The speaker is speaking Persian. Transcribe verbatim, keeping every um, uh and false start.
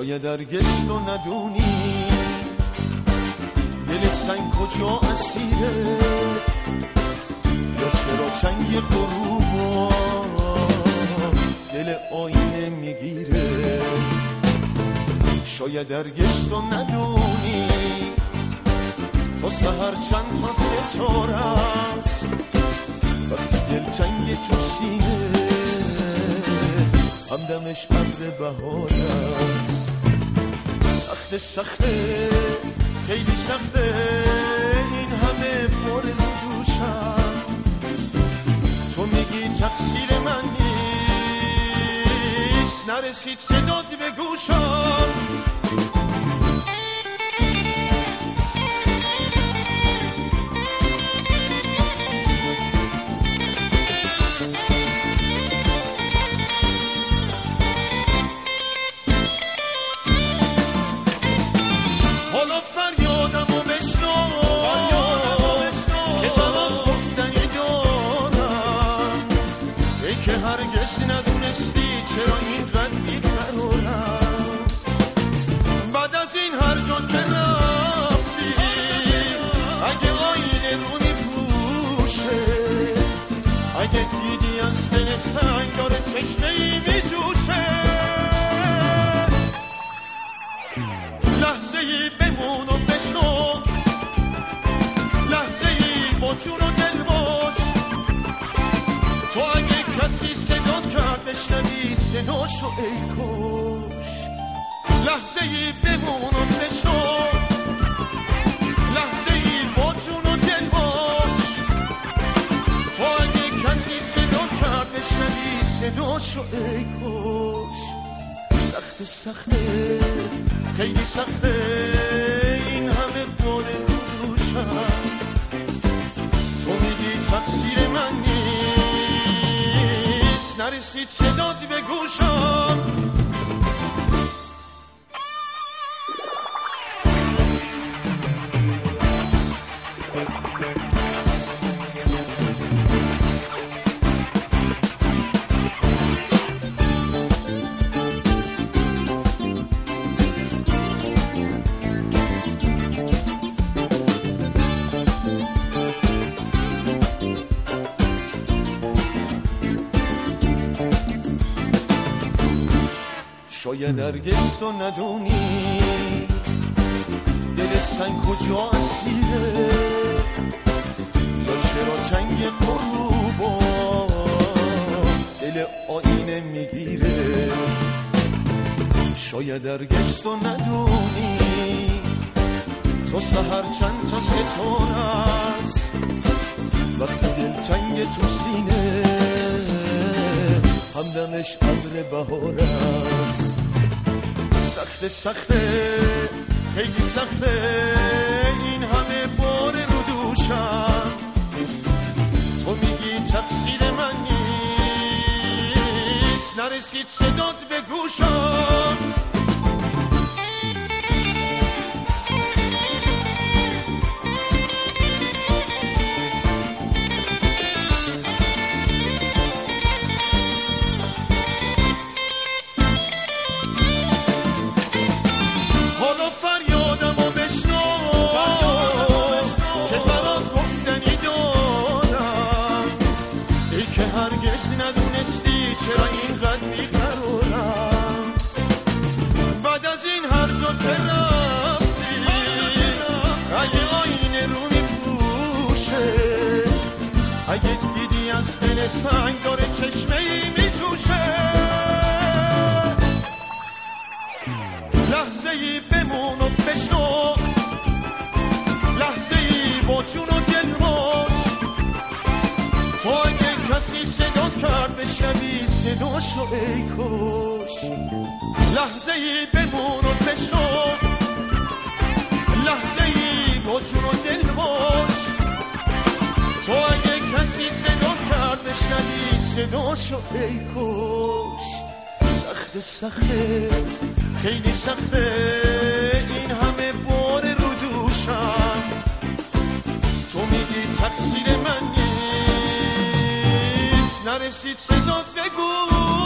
شاید هرگز تو ندونی دل سنگ کجا اسیره، یا چرا چنگ غروبا دل آینه میگیره. شاید هرگز تو ندونی تا سحر چند تا ستاره است، وقتی دلتنگ تو سینه همدمش ابر بهار است. سخته سخته خیلی سخته این همه بار رو دوشم، تو میگی تقصیر من نیست، نرسید صدات به گوشم. چرا اینقدر بی‌قرارم بعد از این هر جا که رفتی، اگه آینه رو میپوشه، اگه دیدی از دل سنگ داره چشمه‌ای میجوشه، لحظه‌ای بمون و بشنو، لحظه‌ای با جون و دل باش. تو اگه کسی صدات کرد بشنوی صداشو ای کش، لحظه‌ای بمون و بشو، لحظه‌ای با جون و دل باش. تو اگه کسی صدات کرد بشنوی صداشو ای کش. سخته سخته خیلی سخته این همه بار رو دوشم، تو میگی تقصیر من نیست، نرسید صدات به گوشم. شاید هرگز تو ندونی دل سنگ کجا اسیره، یا چرا چنگ غروبا دل آینه میگیره. شاید هرگز تو ندونی تو سحر چند تا ستاره است، وقتی دلتنگ تو سینه همدمش ابر بهار است. سخته سخته خیلی سخته این همه بار رو دوشم، تو میگی تقصیر من نیست، نرسید صدات به گوشم. چرا اینقدر بی‌قرارم بعد از این هر جا که رفتی، اگه آینه رو میپوشه، اگه دیدی از دل سنگ داره چشمه‌ای میجوشه، لحظه‌ای بمون و بشنو، لحظه‌ای با جون و دل باش. تو اگه کسی صدات کرد بشنوی صداشو ای کش، لحظه‌ای بمون و بشنو، لحظه‌ای با جون و دل باش. تو اگه کسی صدات کرد بشنوی صداشو ای کش. سخته سخته خیلی سخته این همه بار رو دوشم، تو میگی تقصیر من نیست، نرسید صدات بگو.